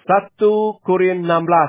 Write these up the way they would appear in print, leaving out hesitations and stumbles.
1 Korin 16.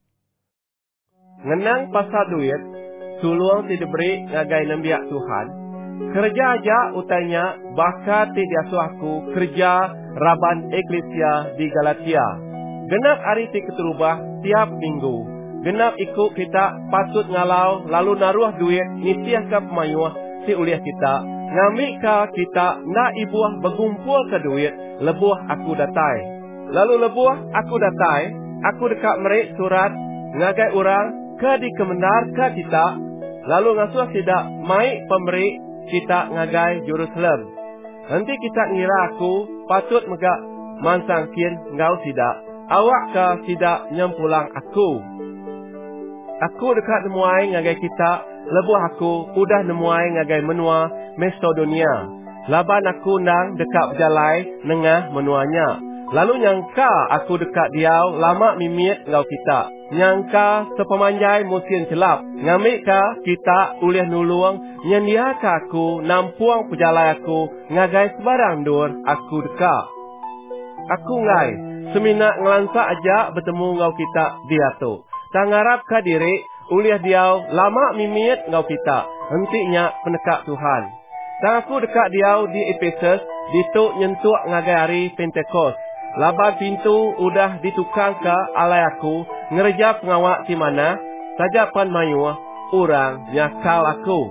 Ngenang pasal duit, tuluang ti diberi ngagai nembiak Tuhan. Kerja aja utainya bakal ti diasuh aku kerja raban eklesia di Galatia. Genap hari ti keterubah tiap minggu. Genap ikut kita patut ngalau lalu naruh duit nitiah ke pemayuah si uliah kita. Ngambil ke kita nak ibuah bergumpul ke duit lebuh aku datai. Lalu lebuh aku datai, aku dekat merik surat ngagai orang ke di kemenar ke kita. Lalu ngasuh tidak mai pemberi kita ngagai Jerusalem. Nanti kita ngira aku patut megak mansangkin ngau tidak. Awak ke tidak nyempulang aku. Aku dekat nemuai ngagai kita, lebuh aku udah nemuai ngagai menua Macedonia. Laban aku nang dekat berjalai nengah menuanya. Lalu nyangka aku dekat diau lama mimit ngau kita. Nyangka sepemanjai musim celap. Ngamika kita ulih nulung nyendiaka aku nampuang pejalai aku ngagai sebarang dur aku dekat. Aku ngai semina ngelansa aja bertemu ngau kita dia tu. Tangarap ka diri ulih diau lama mimit ngau kita. Hentinya penekak Tuhan. Tang aku dekat diau di Efesus dituk nyentuk ngagai hari Pentecost. Laban pintu udah ditukang ke alai aku ngerja pengawak di mana saja pan mayu orang nyakal aku.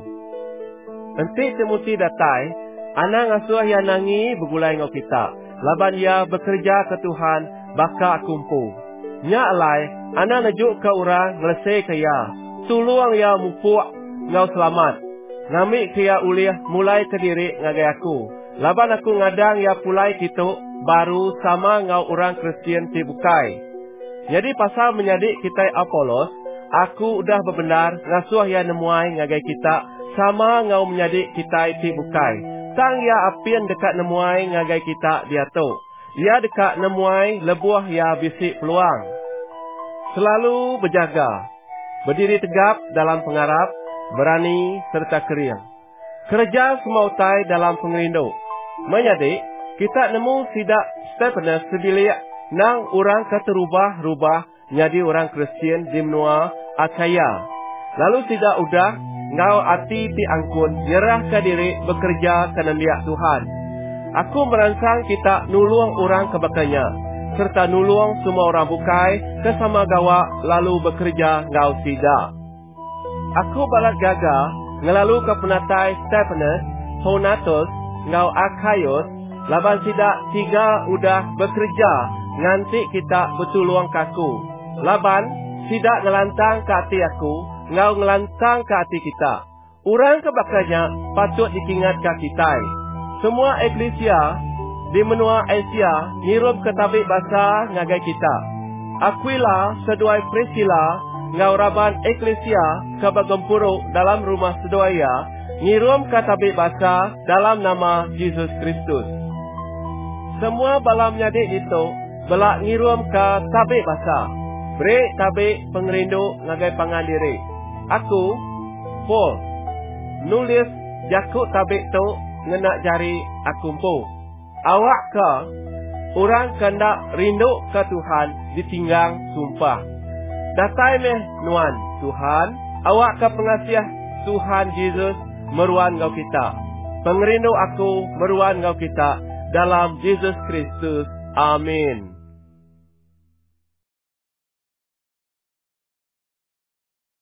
Nanti temuti datai anak ngasuh yang nangi bergulai ngau kita. Laban dia bekerja ke Tuhan baka kumpu. Nya alai anak najuk ke orang ngelesai ke ya. Tuluang ya mupuk ngau selamat. Ngamik ke ya uliah mulai ke diri ngagai aku. Laban aku ngadang ya pulai kitu baru sama ngau orang Kristian ti bukai. Jadi pasal menyadik kita Apolos, aku udah bebenar ngasuh ya nemuai ngagai kita sama ngau menyadik kita ti bukai. Sang ya apian dekat nemuai ngagai kita dia tu. Ia dekat nemuai lebuah ya bisik peluang. Selalu berjaga, berdiri tegap dalam pengarap, berani serta keriang. Kerja semautai dalam pengerindu. Menyadik kita nemu sidak Stephanus sebilik nang orang keterubah-rubah jadi orang Kristian di menua Akaya. Lalu sidak udah ngau hati ti angkun nyerah ke diri bekerja ke nembiak Tuhan. Aku merangsang kita nulung orang kebakanya serta nulung semua orang bukai ke sama gawa lalu bekerja ngau sidak. Aku balak gagah ngelalu ke penatai Stephanus, Honatus, ngau Akayus. Laban sidak tiga udah bekerja nganti kita betuluang kaku. Laban sidak ngelantang ke hati aku, ngau ngelantang ke hati kita. Orang kebakanya patut dikingat ke kita. Semua eklesia di menua Asia ngirum ke tabik bahasa ngagai kita. Aquila seduai Priscilla ngau raban eklesia ke bagempuruk dalam rumah seduaya ngirum ke tabik bahasa dalam nama Yesus Kristus. Semua balam nyadik itu belak ngirum ke tabik bahasa. Beri tabik pengerindu ngagai pangan diri. Aku, Paul, nulis jakuk tabik tu ngenak jari aku pu. Awak ke orang kendak rindu ke Tuhan ditinggang sumpah. Datai meh nuan Tuhan, awak ke pengasiah Tuhan Yesus meruan ngau kita. Pengerindu aku meruan ngau kita. Dalam Yesus Kristus. Amin.